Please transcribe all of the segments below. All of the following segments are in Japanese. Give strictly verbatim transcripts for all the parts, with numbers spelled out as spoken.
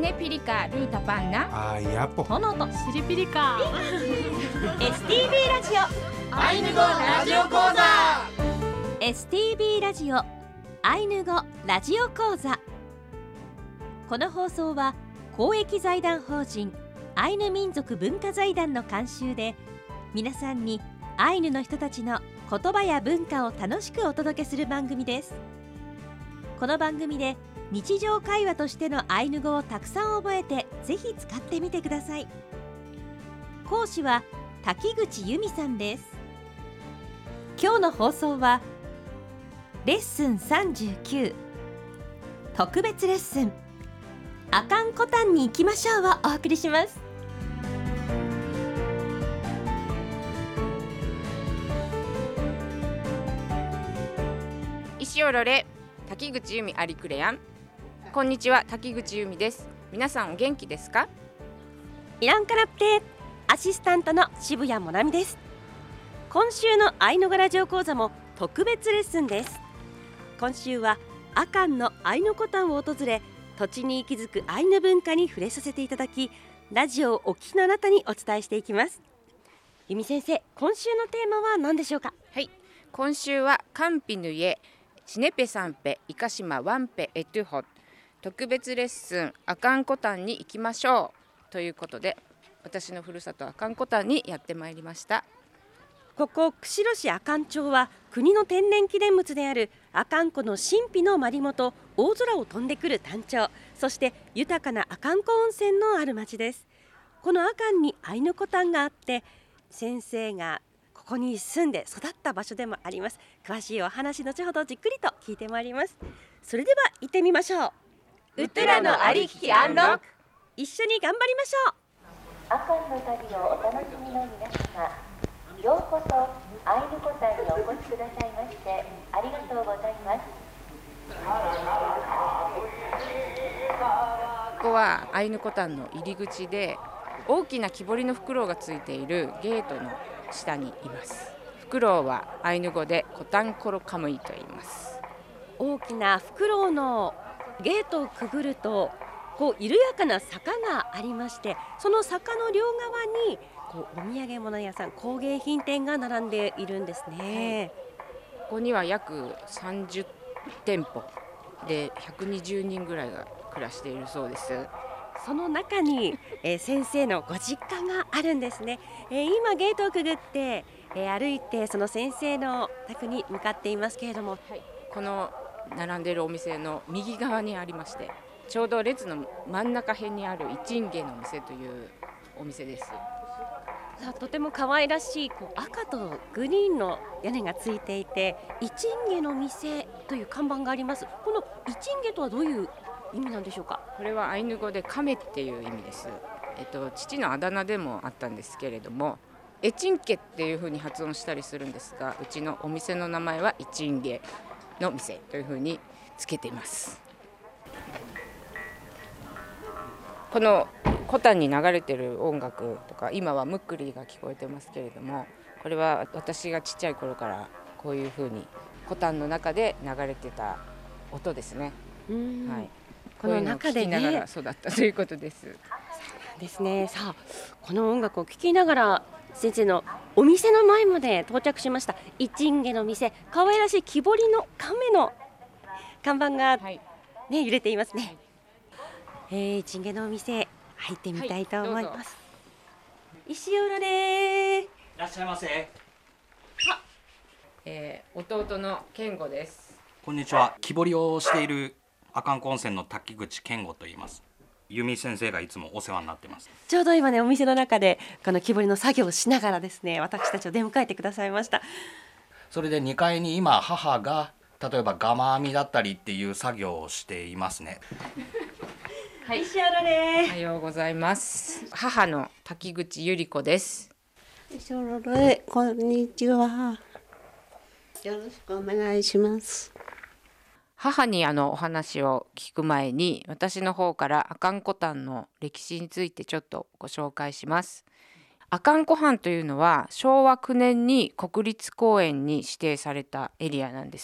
ネピリカルータパンナあーやっぽトノとシリピリカエスティービー ラジオアイヌ語ラジオ講座エスティービー ラジオアイヌ語ラジオ講座。この放送は公益財団法人アイヌ民族文化財団の監修で、皆さんにアイヌの人たちの言葉や文化を楽しくお届けする番組です。この番組で日常会話としてのアイヌ語をたくさん覚えて、ぜひ使ってみてください。講師は滝口由美さんです。今日の放送はレッスンさんじゅうきゅう、特別レッスンアカンコタンに行きましょうをお送りします。 石オロレ滝口由美アリクレヤン。こんにちは、滝口由美です。皆さんお元気ですか？ イランカラプテアシスタントの渋谷もなみです。今週のアイヌ語ラジオ講座も特別レッスンです。今週はアカンのアイヌコタンを訪れ、土地に息づくアイヌ文化に触れさせていただき、ラジオをお聞きのあなたにお伝えしていきます。由美先生、今週のテーマは何でしょうか？ はい、今週はカンピヌイエシネペサンペイカシマワンペエトゥホ特別レッスンアカンコタンに行きましょうということで、私のふるさとアカンコタンにやってまいりました。 ここ釧路市阿寒町は国の天然記念物である阿寒湖の神秘のまりもと大空を飛んでくるタンチョウ、そして豊かな阿寒湖温泉のある町です。この阿寒にアイヌコタンがあって、先生がここに住んで育った場所でもあります。詳しいお話、後ほどじっくりと聞いてまいります。それでは行ってみましょう。 ウトゥラのありききアンロック。 一緒に頑張りましょう。 阿寒の旅をお楽しみの皆様、ようこそアイヌコタンにお越しくださいましてありがとうございます。 ここはアイヌコタンの入り口で、大きな木彫りのフクロウがついているゲートの下にいます。フクロウはアイヌ語でコタンコロカムイと言います。 大きなフクロウのゲートをくぐると、こう緩やかな坂がありまして、その坂の両側にこうお土産物屋さん、工芸品店が並んでいるんですね。 ここには約さんじゅってんぽでひゃくにじゅうにんぐらいが暮らしているそうです。 その中に、えー、先生のご実家があるんですね。えー、今ゲートをくぐって、えー、歩いてその先生の宅に向かっていますけれども、 はい、この並んでいるお店の右側にありまして、ちょうど列の真ん中辺にあるイチンゲの店というお店です。 さあ、とても可愛らしいこう赤とグリーンの屋根がついていて、イチンゲの店という看板があります。このイチンゲとはどういう意味なんでしょうか？ これはアイヌ語で亀っていう意味です。えっと、父のあだ名でもあったんですけれども、エチンケっていうふうに発音したりするんですが、うちのお店の名前はイチンゲの店というふうにつけています。このコタンに流れてる音楽とか、今はムックリが聞こえてますけれども、これは私がちっちゃい頃からこういうふうにコタンの中で流れてた音ですね。 うーん、 はい、 この中でね、 こういうのを聞きながら育ったということです。 ですね。さあ、この音楽を聴きながら先生のお店の前まで到着しました。イチンゲの店、可愛らしい木彫りの亀の看板が、ね、はい、揺れていますね。はい、えー、イチンゲのお店入ってみたいと思います。はい、石浦でー。 いらっしゃいませ。 は、えー、弟の健吾です。 こんにちは。木彫りをしている阿寒湖温泉の滝口健吾と言います。由美先生がいつもお世話になってます。 ちょうど今ね、お店の中でこの木彫りの作業をしながらですね、私たちを出迎えてくださいました。 それでにかいに今母が例えばガマ編みだったりっていう作業をしていますね。 はい、石原です。 おはようございます。母の滝口由里子です。 石原です。こんにちは。よろしくお願いします。 母にあのお話を聞く前に、私の方から阿寒湖畔の歴史についてちょっとご紹介します。阿寒湖畔というのはしょうわきゅうねんに国立公園に指定されたエリアなんです。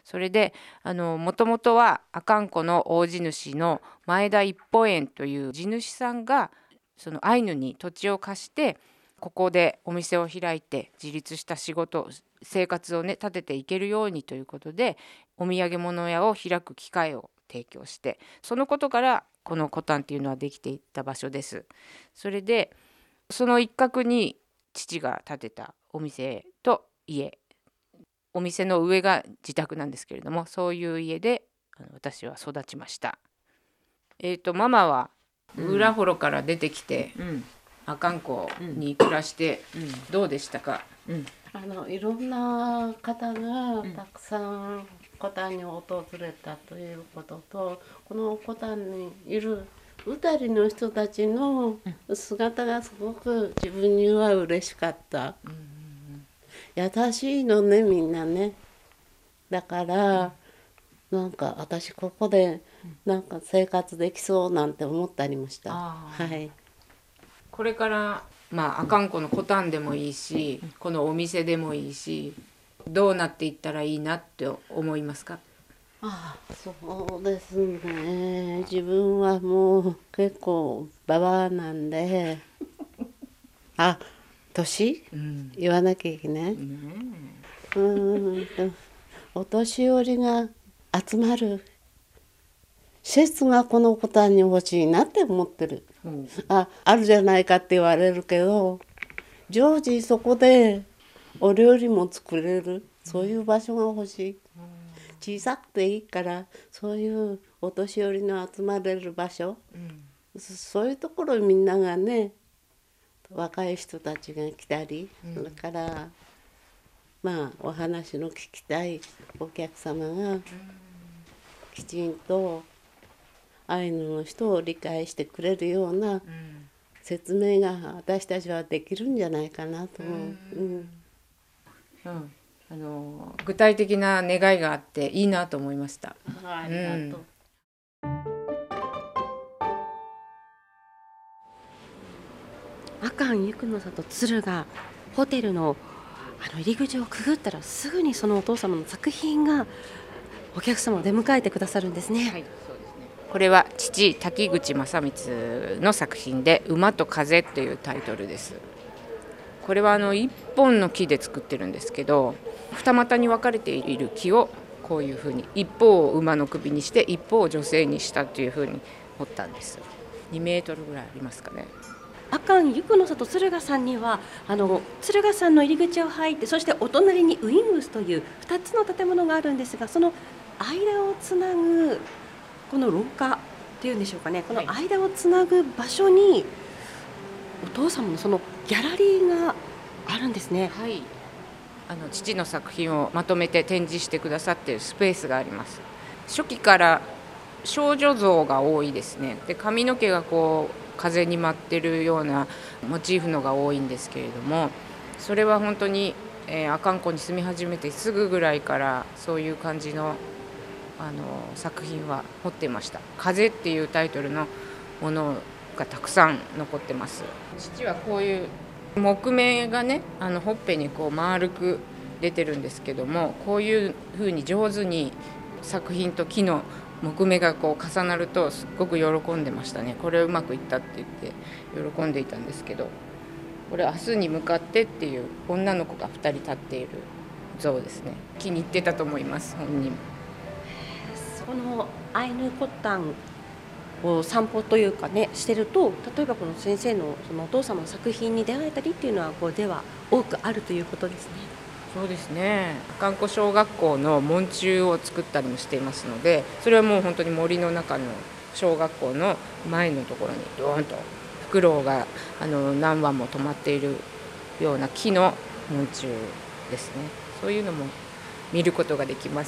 それでもともとは阿寒湖の大地主の前田一歩園という地主さんがそのアイヌに土地を貸してここでお店を開いて自立した仕事生活をね立てていけるようにということでお土産物屋を開く機会を提供して、そのことからこのコタンっていうのはできていった場所です。それでその一角に父が建てたお店と家、お店の上が自宅なんですけれども、そういう家で私は育ちました。えーとママは浦幌から出てきて、うん阿寒湖に暮らしてどうでしたか？ うん、あのいろんな方がたくさんコタンに訪れたということと、このコタンにいるふたりの人たちの姿がすごく自分には嬉しかった。優しいのね、みんなね。だからなんか私ここでなんか生活できそうなんて思ったりもした。はい。 これからまあ阿寒湖のコタンでもいいし、このお店でもいいし、どうなっていったらいいなって思いますか？ ああ、そうですね。自分はもう結構ババアなんで、あ、年、うん、言わなきゃいけない。うん、うんとお年寄りが集まる施設がこのコタンに欲しいなって思ってる。うん、あ、あるじゃないかって言われるけど、常時そこでお料理も作れる、そういう場所が欲しい。小さくていいからそういうお年寄りの集まれる場所、うん、そういうところにみんながね、若い人たちが来たり、うん、それからまあお話の聞きたいお客様がきちんとアイヌの人を理解してくれるような説明が私たちはできるんじゃないかなと思う。うんうん、あの具体的な願いがあっていいなと思いました。 ありがとう。 阿寒ゆくの里敦賀ホテルのあの入り口をくぐったらすぐにそのお父様の作品がお客様を出迎えてくださるんですね。はい、 これは父滝口正光の作品で馬と風というタイトルです。これはあの一本の木で作ってるんですけど、二股に分かれている木をこういうふうに一方を馬の首にして一方を女性にしたというふうに彫ったんです。にメートルぐらいありますかね。 阿寒ゆくの里敦賀さんにはあの敦賀さんの入り口を入って、そしてお隣にウイングスというふたつの建物があるんですが、その間をつなぐこの廊下っていうんでしょうかね、この間をつなぐ場所にお父様のそのギャラリーがあるんですね。 はい、あの父の作品をまとめて展示してくださっているスペースがあります。初期から少女像が多いですね。で、髪の毛がこう風に舞ってるようなモチーフのが多いんですけれども、それは本当に、えー、阿寒湖に住み始めてすぐぐらいからそういう感じの、あの作品は彫っていました。風っていうタイトルのものがたくさん残ってます。父はこういう木目がね、あのほっぺにこう丸く出てるんですけども、こういう風に上手に作品と木の木目がこう重なるとすっごく喜んでましたね。これうまくいったって言って喜んでいたんですけど、これ明日に向かってっていう女の子がふたり立っている像ですね。気に入ってたと思います、本人。 このアイヌコタンを散歩というかねしてると、例えばこの先生のそのお父様の作品に出会えたりっていうのはこうでは多くあるということですね。 そうですね。阿寒湖小学校の門柱を作ったりもしていますので、それはもう本当に森の中の小学校の前のところにドーンとフクロウがあの何羽も止まっているような木の門柱ですね。そういうのも見ることができます。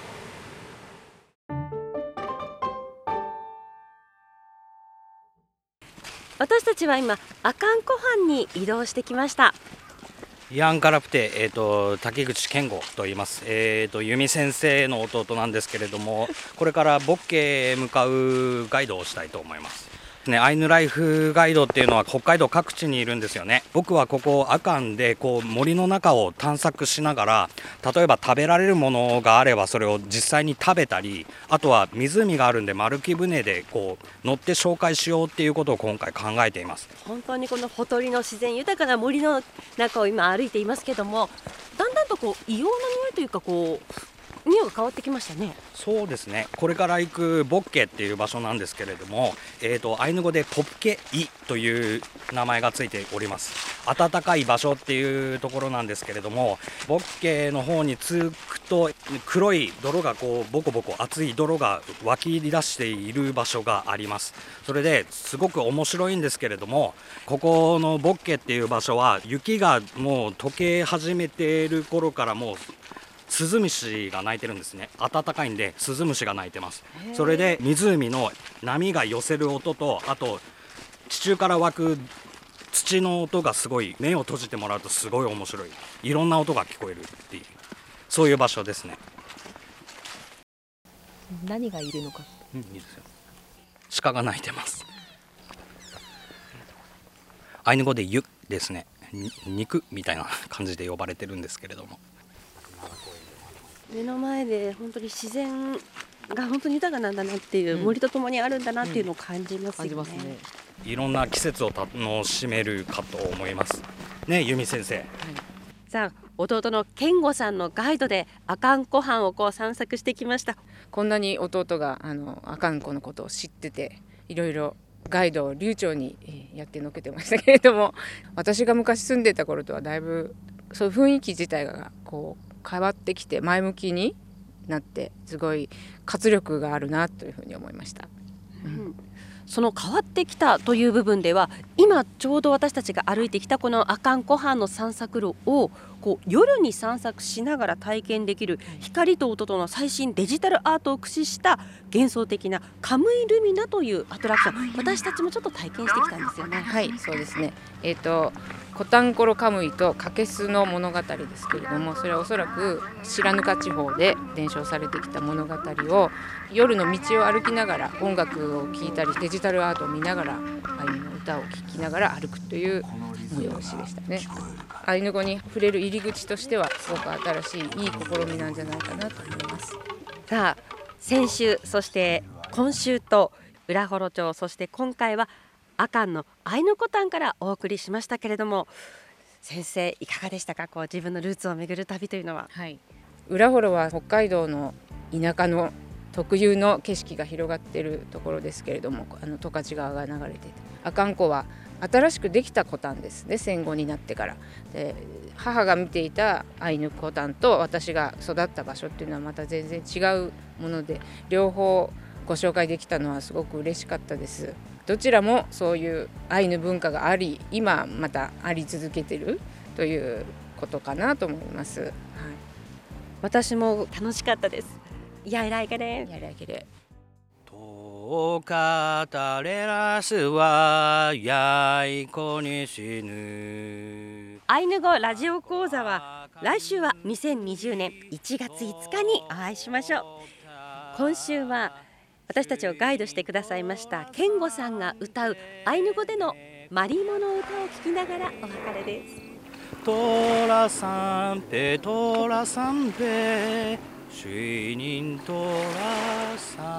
私たちは今阿寒湖畔に移動してきました。 ヤンカラプテ、えー、と滝口健吾と言います。えー、と由美先生の弟なんですけれども、これからボッケへ向かうガイドをしたいと思います。 ね、アイヌライフガイドっていうのは北海道各地にいるんですよね。僕はここ阿寒でこう森の中を探索しながら、例えば食べられるものがあればそれを実際に食べたり、あとは湖があるんで丸木舟でこう乗って紹介しようっていうことを今回考えています。 本当にこのほとりの自然豊かな森の中を今歩いていますけども、だんだんとこう異様な匂いというかこう匂いが変わってきましたね。 そうですね、これから行くボッケっていう場所なんですけれども、えーとアイヌ語でポッケイという名前がついております。暖かい場所っていうところなんですけれども、ボッケの方に着くと黒い泥がこうボコボコ熱い泥が湧き出している場所があります。それですごく面白いんですけれども、ここのボッケっていう場所は雪がもう溶け始めている頃からもうスズムシが鳴いてるんですね。暖かいんでスズムシが鳴いてます。それで湖の波が寄せる音と、あと地中から湧く土の音がすごい、目を閉じてもらうとすごい面白い、いろんな音が聞こえるっていう、そういう場所ですね。 何がいるのか。 うん、いいですよ。鹿が鳴いてます。アイヌ語でユですね、肉みたいな感じで呼ばれてるんですけれども、 目の前で本当に自然が本当に豊かなんだなっていう、うん、森とともにあるんだなっていうのを感じますよね。うん、感じますね。 いろんな季節を楽しめるかと思いますね、由美先生。はい、 さあ弟の健吾さんのガイドで阿寒湖畔をこう散策してきました。 こんなに弟があの阿寒湖のことを知ってて、いろいろガイドを流暢にやってのけてましたけれども、私が昔住んでた頃とはだいぶそういう雰囲気自体がこう変わってきて前向きになって、すごい活力があるなというふうに思いました。 うん、その変わってきたという部分では、今ちょうど私たちが歩いてきたこの阿寒湖畔の散策路をこう夜に散策しながら体験できる光と音との最新デジタルアートを駆使した幻想的なカムイルミナというアトラクション、私たちもちょっと体験してきたんですよね。 はい、そうですね。えっとコタンコロカムイとカケスの物語ですけれども、それはおそらく白糠地方で伝承されてきた物語を夜の道を歩きながら音楽を聴いたりデジタルアートを見ながらアイヌの歌を聴きながら歩くという催しでしたね。アイヌ語に触れる入り口としてはすごく新しいいい試みなんじゃないかなと思います。 さあ先週そして今週と浦幌町、そして今回は阿寒のアイヌコタンからお送りしましたけれども、先生いかがでしたか。こう自分のルーツを巡る旅というのは。 はい、浦幌は北海道の田舎の特有の景色が広がっているところですけれども、あの十勝川が流れていて、阿寒湖は新しくできたコタンですね、戦後になってから。で母が見ていたアイヌコタンと私が育った場所っていうのはまた全然違うもので、両方ご紹介できたのはすごく嬉しかったです。どちらもそういうアイヌ文化があり、今またあり続けているということかなと思います。はい、 私も楽しかったです。やいらいけれやいらいけれとかたれらすはやいこにしぬ。 アイヌ語ラジオ講座は来週はにせんにじゅうねんいちがついつかにお会いしましょう。今週は私たちをガイドしてくださいました健吾さんが歌うアイヌ語でのマリモの歌を聴きながらお別れです。 トラサンペトラサンペシュイニントラサ